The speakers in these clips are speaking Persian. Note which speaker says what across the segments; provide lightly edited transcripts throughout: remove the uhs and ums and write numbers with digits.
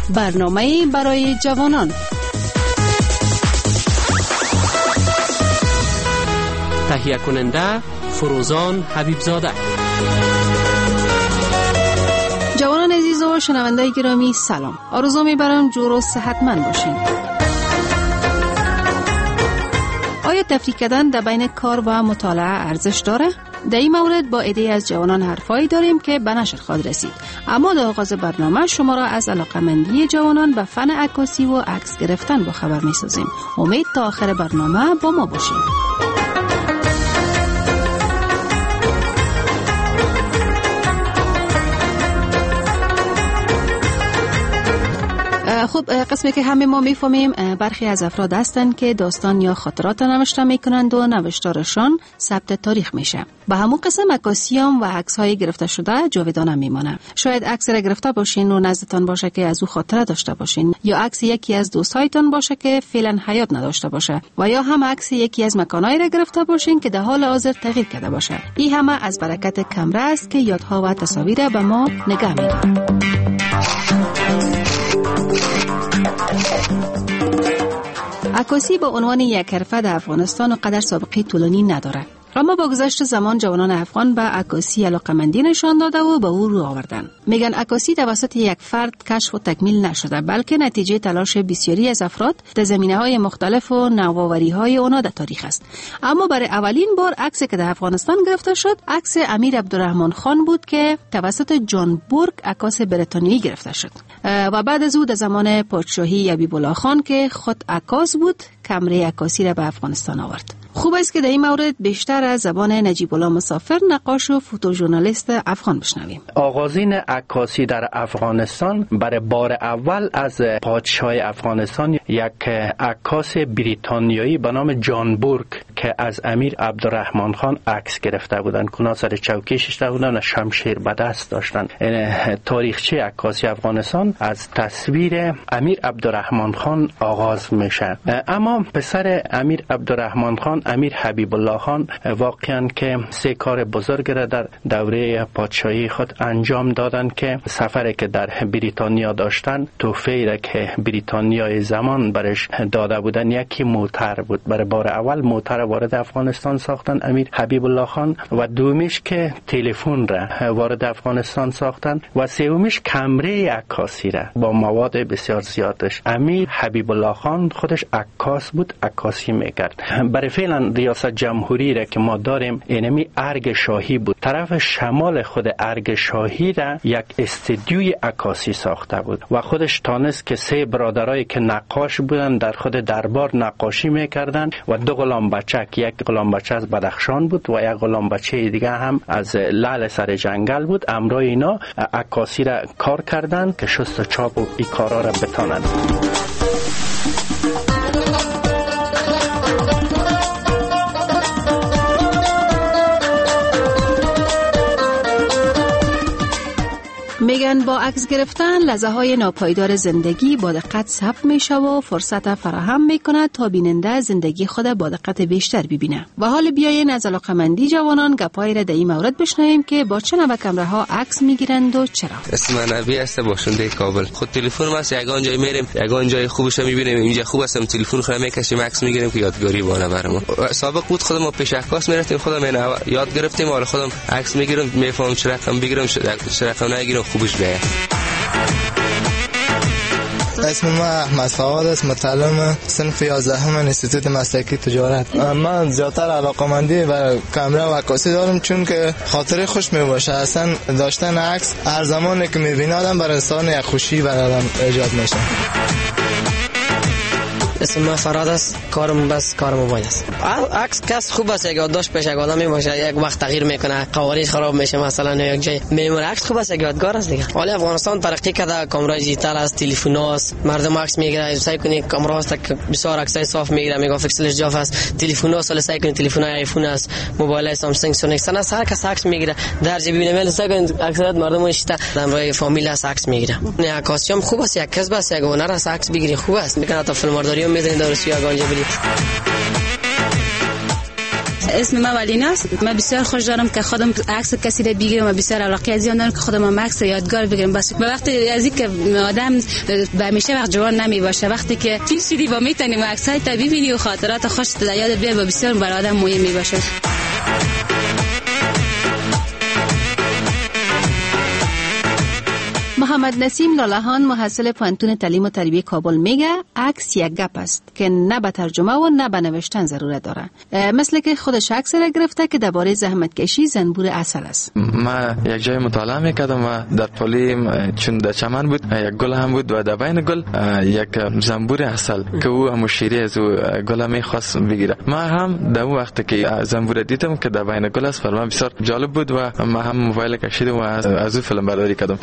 Speaker 1: برنامه برای جوانان.
Speaker 2: تهیه کننده فروزان حبیبزاده.
Speaker 1: جوانان عزیز و شنونده گرامی سلام. آرزو می‌برم جور و صحتمند باشین. آیا تفریق کردن در بین کار و مطالعه ارزش داره؟ در این مورد با عده‌ای از جوانان حرفایی داریم که به نشر خواهد رسید. اما در آغاز برنامه شما را از علاقه‌مندی جوانان به فن عکاسی و عکس گرفتن با خبر می‌سازیم. امید تا آخر برنامه با ما باشید. خب قسمی که همه ما میفهمیم برخی از افراد هستند که داستان یا خاطرات نوشته میکنند و نوشتارشان ثبت تاریخ میشه. به همون قسم عکاسیام و عکس‌های گرفته شده جاودانه میمانه. شاید عکس را گرفته باشین و نزدتان باشه که از او خاطره داشته باشین، یا عکس یکی از دوستایتان باشه که فعلا حیات نداشته باشه، و یا هم عکس یکی از مکانایی را گرفته باشین که در حال حاضر تغییر کرده باشه. این همه از برکت کامره است که یادها و تصاویر به ما نگاه میده. عکاسی به عنوان یک حرفه در افغانستان و قدر سابقه طولانی نداره، اما با گذشت زمان جوانان افغان به عکاسی علاقه‌مندی نشان داده و به او رو آوردن. میگن عکاسی توسط یک فرد کشف و تکمیل نشده، بلکه نتیجه تلاش بسیاری از افراد در زمینه‌های مختلف و نوآوری‌های آنها در تاریخ است. اما برای اولین بار عکسی که در افغانستان گرفته شد، عکس امیر عبدالرحمن خان بود که توسط جان بورگ عکاس بریتانیایی گرفته شد و بعد از او در زمان پادشاهی حبیب‌الله خان که خود عکاس بود، کمره عکاسی را به افغانستان آورد. خوب است که در این مورد بیشتر از زبان نجیب الله مسافر، نقاش و فوتوژورنالیست افغان بشنویم.
Speaker 3: آغازین عکاسی در افغانستان برای بار اول از پادشاه افغانستان یک عکاس بریتانیایی به نام جان بورگ که از امیر عبدالرحمن خان عکس گرفته بودند. کنا سر چوکی شسته بودند و شمشیر به دست داشتند. تاریخچه عکاسی افغانستان از تصویر امیر عبدالرحمن خان آغاز میشه. اما پسر امیر عبدالرحمن خان، امیر حبیب الله خان، واقعا که سه کار بزرگ را در دوره پادشاهی خود انجام دادند که سفری که در بریتانیا داشتن، تحفه‌ای را که بریتانیای زمان برش داده بودن، یکی موتر بود. برای بار اول موتر وارد افغانستان ساختن امیر حبیب الله خان، و دومیش که تلفن را وارد افغانستان ساختن، و سومیش کمره عکاسی را با مواد بسیار زیادش. امیر حبیب الله خان خودش عکاس بود، عکاسی میکرد. برای فعلا ریاست جمهوری را که ما داریم، اینمی ارگ شاهی بود. طرف شمال خود ارگ شاهی را یک استودیوی عکاسی ساخته بود و خودش تانست که سه برادرایی که نقاش بودن در خود دربار نقاشی میکردن و دو غلام بچه، یک غلام بچه از بدخشان بود و یک غلام بچه دیگه هم از لعل سر جنگل بود. امرای اینا عکاسی را کار کردن که شست و چاپ و این کارا را بتانند.
Speaker 1: میگن با عکس گرفتن لحظه های ناپایدار زندگی با دقت ثبت میشه و فرصت فراهم میکنه تا بیننده زندگی خود با دقت بیشتر ببینه. و حال بیاین از علاقه‌مندی جوانان گپایی را در این مورد بشنویم که با چه نوع کامره ها عکس میگیرند و چرا.
Speaker 4: اسم من نبی است، باشنده کابل. خود تلفن ما یگان جای میریم، یگان جای خوبش میبینیم، اینجا خوب است، تلفن خودم میکشیم عکس میگیریم که یادگاری بانه برام. سابق بود خودم ما پیش عکاس میرفتیم، خودم یاد گرفتیم، حالا خودم عکس میگیرم، میفهمم چه رقم بگیرم چه رقم نگیرم خوبش بیاد.
Speaker 5: اسم من احمد فواد است، متعلم صنف 11 انستیتوت مسلکی تجارت. من زیادتر علاقه‌مندی و کامره و عکاسی دارم چون که خاطر خوش می باشه. اصلا داشتن عکس هر زمانی که می‌بینه آدم برای انسان یک خوشی برای آدم ایجاد میشه.
Speaker 6: اسم من فراد است، کارم بس کار موبایل است. عکس کس خوب است، یک یادداشت پیش یک آدم میباشه، یک وقت تغییر میکنه، قوارض خراب میشه، مثلا یک جای میمونه. عکس خوب است، یک یادگار است دیگه. حالا افغانستان ترقی کرده، کامرای دیجیتال است، تلفن است، مردم عکس میگیره، سعی کنید کامرا است که بسیار عکسای صاف میگیره، مگاپیکسلش جاف است، تلفن است، سعی کنید تلفن آیفون است، موبایل سامسونگ سونیکسن است، هر کس عکس میگیره. در جیب ببینید سعی کنید اکثریت مردم اشته در فامیل است عکس میگیره. نه عکاسی هم خوب است، یک کسب است، یک هنر است، عکس بگیری خوب است. میکنه تا فیلمبرداری هم میذارین در روسیه گنجه برید.
Speaker 7: اسم من ولیناست. من بسیار خوش دارم که خودم عکس کسی را بگیرم و بسیار علاقه از این دارم که خودم عکس یادگار بگیرم. بس به وقتی از اینکه آدم به همیشه وقت جوان نمی باشه، وقتی که پیر شدی و میتونی عکسای تا ببینی و خاطرات خوش تا یاد بیاری و بسیار برای آدم مهم می باشه.
Speaker 1: محمد نسیم لالهان محصل پانتون تعلیم و تربیت کابل میگه عکس یک گپ است که نه به ترجمه و نه به نوشتن ضرورت داره. مثل که خودش عکس را گرفته که درباره زحمت کشی زنبور عسل است.
Speaker 8: ما یک جای مطالعه میکردم و در پلی چون در چمن بود یک گل هم بود و در بین گل یک زنبور عسل که او هم شیری از گل میخواست بگیره. ما هم در اون وقت که زنبور دیدم که در بین گل است، برام بسیار جالب بود و ما هم موبایل کشیدم و از اون فیلم برداری کردم.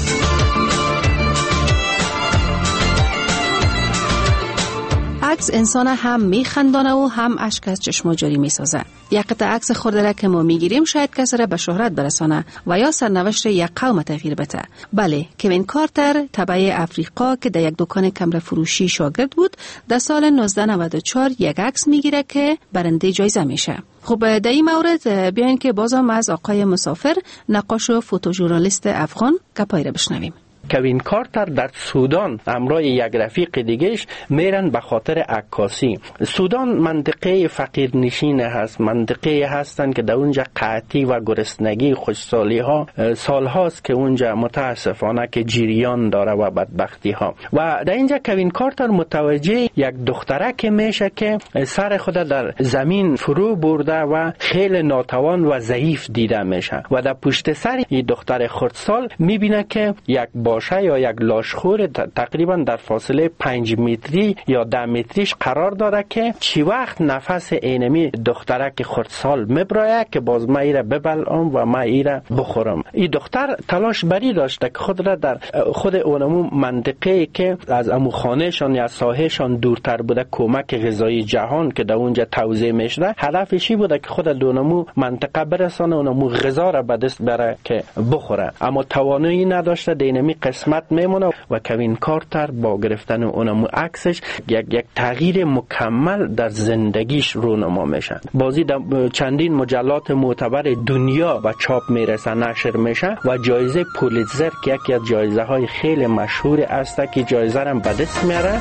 Speaker 1: عکس انسان هم میخندانه و هم اشک از چشم جاری میسازه. یک قطعه عکس خورده که ما میگیریم شاید کسی را به شهرت برسانه و یا سرنوشت یک قوم تغییر بده. بله، کوین کارتر تبع افریقا که در یک دکان کمره فروشی شاگرد بود، در سال 1994 یک عکس میگیره که برنده جایزه میشه. خب در این مورد بیاین که بازم از آقای مسافر، نقاش و فوتوژورنالیست افغان گپای را بشنویم.
Speaker 3: کوین کارتر در سودان همراه یک رفیق دیگهش میرن به خاطر عکاسی. سودان منطقه فقیر نشین هست، منطقه هستن که در اونجا قحطی و گرسنگی خوشسالی ها سال هاست که اونجا متاسفانه که جریان داره و بدبختی ها. و در اینجا کوین کارتر متوجه یک دخترک میشه که سر خود در زمین فرو برده و خیلی ناتوان و ضعیف دیده میشه و در پشت سر این دختر خردسال میبینه که یک باشه یا یک لاشخور تقریبا در فاصله 5 متری یا 10 متریش قرار داره که چی وقت نفس اینمی دخترک خردسال میبرایه که باز ما ایره ببلعم و ما ایره بخورم. این دختر تلاش بری داشته که خود را در خود اونمو منطقه که از امو خانهشان یا ساحهشان دورتر بوده کمک غذایی جهان که در اونجا توزیع میشده، هدفشی بوده که خود دونمو منطقه برسانه اونمو غذا را به دست بره که بخوره، اما توانایی نداشته. دینمی قسمت میمونه و کوین کارتر با گرفتن اونمو عکسش یک تغییر مکمل در زندگیش رونما میشه. بازی در چندین مجلات معتبر دنیا و چاپ میرسه، نشر میشه و جایزه پولیتزر که یکی از جایزه های خیلی مشهور است که جایزه را به دست میاره.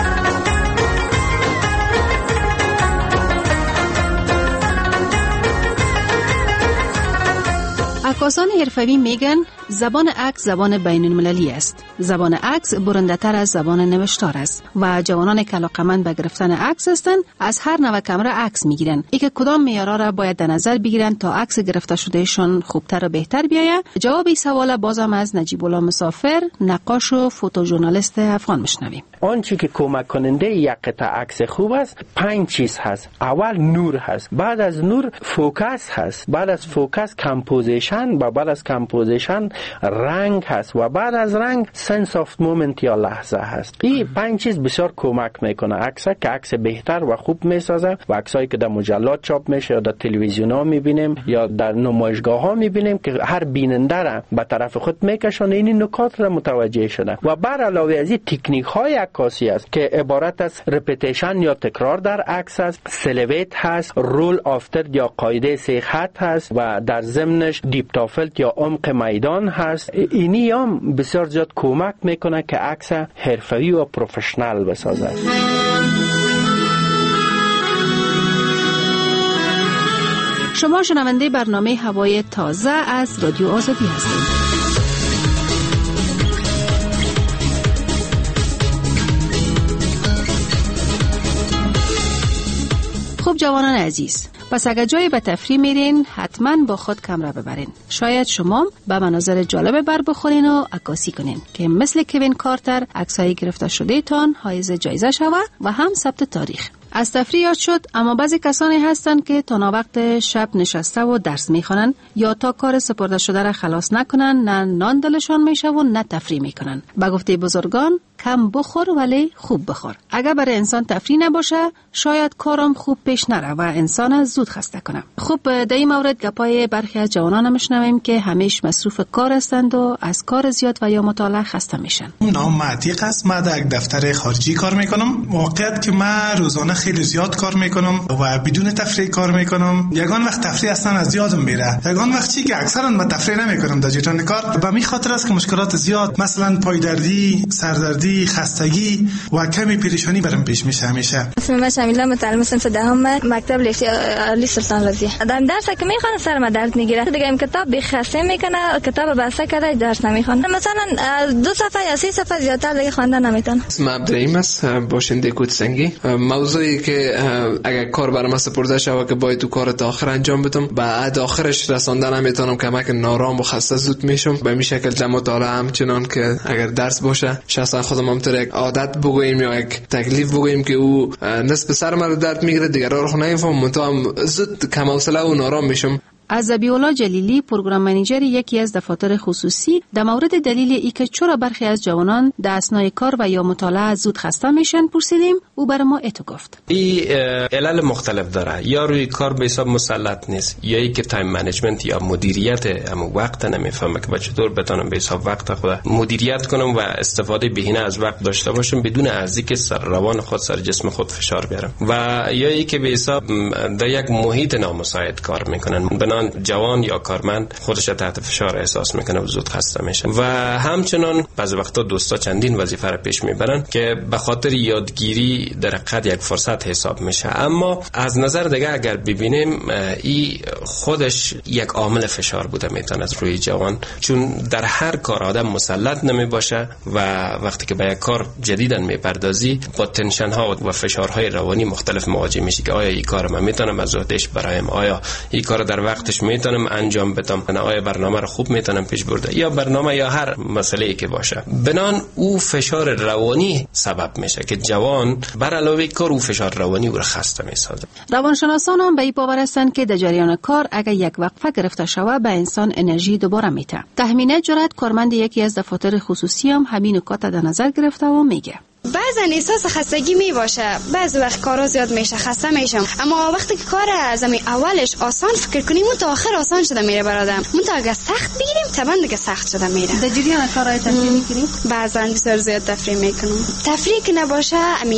Speaker 1: عکاسان حرفه‌ای میگن زبان عکس زبان بین المللی است. زبان عکس برنده‌تر از زبان نوشتار است و جوانان که علاقه‌مند به گرفتن عکس هستند از هر نوع کامرا عکس میگیرن. اینکه کدام معیارها را باید در نظر بگیرن تا عکس گرفته شدهشان خوبتر و بهتر بیاید. جواب این سوال بازم از نجیب الله مسافر، نقاش و فوتوژورنالیست افغان میشنویم.
Speaker 3: آنچه که کمک کننده یک قطعه عکس خوب است 5 چیز هست. اول نور هست، بعد از نور فوکس هست، بعد از فوکس کمپوزیشن و بعد از کمپوزیشن رنگ هست و بعد از رنگ سنس آف مومنت یا لحظه هست. این 5 چیز بسیار کمک میکنه عکس که عکس بهتر و خوب میسازه و عکسایی که در مجلات چاپ میشه یا در تلویزیون ها میبینیم یا در نمایشگاه ها میبینیم که هر بیننده را به طرف خود میکشونه، این نکات را متوجه شده. و بر علاوه از این تکنیک های عکاسی است که عبارت از رپیتیشن یا تکرار در عکس است، سلویت هست، رول آفتر یا قاعده 3 خط هست و در ضمنش دیپ تافلت یا عمق میدان هست. اینی هم بسیار زیاد کمک میکنه که عکس حرفه‌ای و پروفشنال بسازه.
Speaker 1: شما شنونده برنامه هوای تازه از رادیو آزادی هستید. خب جوانان عزیز، پس اگر جایی به تفریح میرین حتما با خود کامرا ببرین. شاید شما به مناظر جالب بر بخورین و عکاسی کنین که مثل کوین کارتر عکسای گرفته شده تان حائز جایزه شوه و هم ثبت تاریخ. از تفریح یاد شد، اما بعضی کسانی هستند که تا وقت شب نشسته و درس میخوانن یا تا کار سپرده شده را خلاص نکنن، نه نان دلشان میشه و نه تفریح میکنن. به گفته بزرگان کم بخور ولی خوب بخور. اگر برای انسان تفریح نباشه شاید کارم خوب پیش نره و انسان زود خسته کنه. خب در این مورد گپای برخی از جوانان میشنویم که همیشه مصروف کار هستند و از کار زیاد و یا مطالعه خسته میشن.
Speaker 9: نام عتیق است. من در یک دفتر خارجی کار میکنم. واقعیت که من روزانه خیلی زیاد کار میکنم و بدون تفریح کار میکنم. یگان وقت تفریح اصلا از یادم میره. یگان وقت چی که اکثرا من تفریح نمیکنم در جریان کار. به می خاطر است که مشکلات زیاد مثلا پایدردی، سردردی، خستگی و کمی پریشانی برام پیش میشه همیشه.
Speaker 10: اسم من شمیله، متعلم صنف دهم مکتب لیسه علی سلطان رضیه. در درس که میخوام سرم درد میگیره. دیگه این کتاب بخسته میکنه، کتاب بسته کرده درس نمیخوام. مثلا 2 صفحه یا 3 صفحه زیادتر دیگه خواندن نمیتونم.
Speaker 11: اسم عبدالرحیم است، باشنده کوتسنگی. موضوعی که اگر کار برام سپرده شود که باید تو کار تا آخر انجام بدم، بعد آخرش رساندن نمیتونم، کمک نارام و خسته زود میشم. به این شکل در مطالعه همچنان که اگر درس باشه شخصا خودم همطور یک عادت بگوییم یا یک تکلیف بگوییم که او نصف سر من درد میگیره، دیگه راه نمیفهمم، منتها زود کم حوصله و نارام میشم.
Speaker 1: از ذبیح‌الله جلیلی، پروگرام منیجر یکی از دفاتر خصوصی، در مورد دلیل ای که چرا برخی از جوانان در اثنای کار و یا مطالعه زود خسته میشن پرسیدیم. او بر ما اتو گفت.
Speaker 12: این علل مختلف داره. یا روی کار به حساب مسلط نیست، یا ای که تایم منیجمنت یا مدیریت هم وقت نمیفهمه که چطور بتونم به حساب وقت خود مدیریت کنم و استفاده بهینه از وقت داشته باشم بدون ارزی که سر روان خود، سر جسم خود فشار بیارم. و یا ای که به حساب در یک محیط نامساعد کار میکنن، جوان یا کارمند خودش تحت فشار احساس میکنه و زود خسته میشه. و همچنان بعضی وقتا دوستا چندین وظیفه را پیش میبرن که به خاطر یادگیری در حقیقت یک فرصت حساب میشه. اما از نظر دیگه اگر ببینیم این خودش یک عامل فشار بوده میتونه از روی جوان، چون در هر کار آدم مسلط نمیباشه و وقتی که به یک کار جدیدن میپردازی با تنشن ها و فشارهای روانی مختلف مواجه میشی که آیا این کار من میتونم از عهدهش برایم، آیا این کار در وقتش میتونم انجام بدم، آیا برنامه رو خوب میتونم پیش برده، یا برنامه یا هر مسئله‌ای که باشه. بنان او فشار روانی سبب میشه که جوان بر علاوه کار او فشار روانی او رو خسته میسازه.
Speaker 1: روانشناسان هم به این باور هستند که در جریان کار اگر یک وقفه گرفته شود به انسان انرژی دوباره میده. تهمینه جرأت، کارمند یکی از دفاتر خصوصی هم همین نکات در نظر گرفته و میگه.
Speaker 13: بعضا احساس خستگی می باشه، بعضی وقت کارا زیاد میشه خسته میشم، اما وقتی که کار از اولش آسان فکر کنیم اون تا آخر آسان شده میره برادم، اون تا اگه سخت بگیریم طبعا دیگه سخت شده میره.
Speaker 1: در جریان کارهای تفریح میکنیم؟
Speaker 13: بعضا بسیار زیاد تفریح میکنم. تفریح که نباشه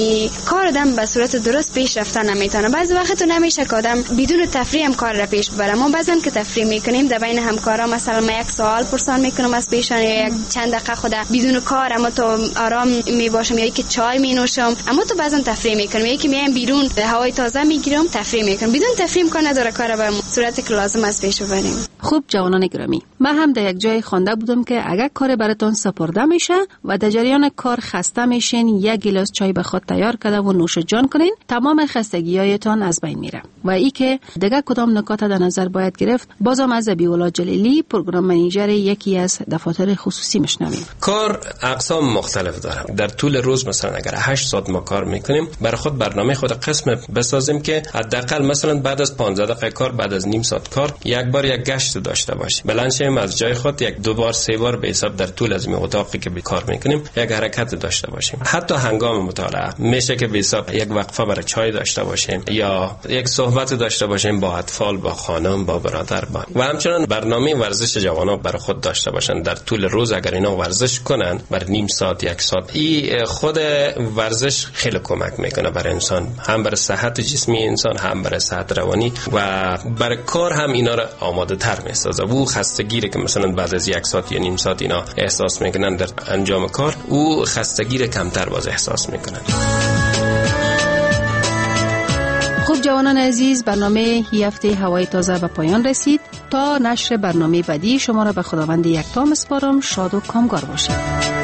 Speaker 13: کار آدم به صورت درست پیش رفتن نمیتونه. بعضی وقت تو نمیشه که آدم بدون تفریح هم کار را پیش ببره. ما بعضا که تفریح میکنیم در بین همکارا مثلا من یک سوال پرسان میکنم از پیشان، یک چند دقیقه خود بدون کار اما تو آرام میباشم، یا که چای می نوشم، اما تو بعضا تفریح میکنم، یکی میایم بیرون هوای تازه میگیرم تفریح میکنم. بدون تفریح کار نداره کار به صورتی که لازم است پیش ببریم.
Speaker 1: خوب جوانان گرامی، من هم در یک جای خوانده بودم که اگر کار براتون سپرده میشه و در جریان کار خسته میشین، یک گیلاس چای به خود تیار کرده و نوش جان کنین، تمام خستگیایتان از بین میره. و ای که دیگه کدام نکات در نظر باید گرفت بازم از ذبیح‌الله جلیلی، پروگرام منیجر یکی از دفاتر خصوصی میشنویم.
Speaker 12: کار اقسام مختلف داره. در طول روز مثلا اگر 8 ساعت ما کار میکنیم، برای خود برنامه خود قسم بسازیم که حداقل مثلا بعد از 15 دقیقه کار، بعد از نیم ساعت کار، یک بار یک گشت داشته باشیم. بلند شیم از جای خود، یک 2 بار 3 بار به حساب در طول از این اتاقی که کار میکنیم یک حرکت داشته باشیم. حتی هنگام مطالعه میشه که به حساب یک وقفه برای چای داشته باشیم یا یک صحبت داشته باشیم با اطفال، با خانم، با برادر، و همچنین برنامه ورزش جوانان برای خود داشته باشن. در طول روز اگر اینا ورزش کنن بر نیم ساعت، 1 ساعت، این خود ورزش خیلی کمک میکنه برای انسان، هم برای صحت جسمی انسان، هم برای صحت روانی و برای کار هم اینا رو آماده تر میسازه. او خستگی که مثلا بعد از 1 ساعت یا نیم ساعت اینا احساس میکنن در انجام کار، او خستگی رو کمتر باز احساس میکنن.
Speaker 1: خوب جوانان عزیز، برنامه این هفته هوای تازه به پایان رسید. تا نشر برنامه بعدی شما را به خداوند یکتا میسپارم. شاد و کامگار باشید.